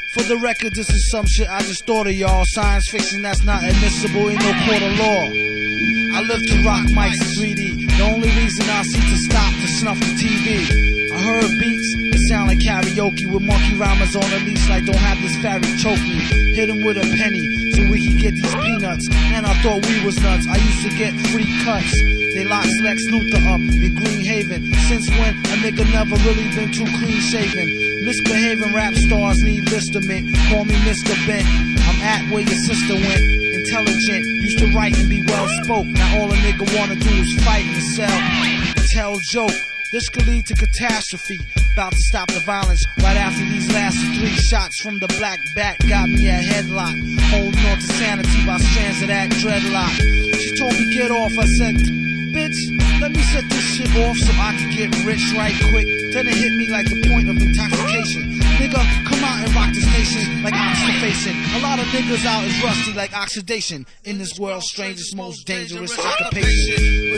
For the record, this is some shit I just thought of, y'all. Science fiction that's not admissible in no court of law. I live to rock mics in 3D. The only reason I seek to stop to snuff the TV. I heard beats that sound like karaoke with monkey rhymers on the leash like don't have this fairy choke me. Hit him with a penny so we could get these peanuts. Man, I thought we was nuts. I used to get free cuts. They locked Lex Luthor up in Green Haven. Since when a nigga never really been too clean shaven. Misbehaving rap stars need listament. Call me Mr. Bent. I'm at where your sister went. Intelligent, used to write and be well spoke. Now all a nigga wanna do is fight and sell and tell joke. This could lead to catastrophe. About to stop the violence right after these last 3 shots from the black bat got me a headlock. Holding on to sanity by strands of that dreadlock. She told me get off. I said, bitch, let me set this shit off so I can get rich right quick. Then it hit me like the point of intoxication. Nigga, come out and rock this nation like oxidation. A lot of niggas out is rusty like oxidation. In this world's strangest, most dangerous occupation.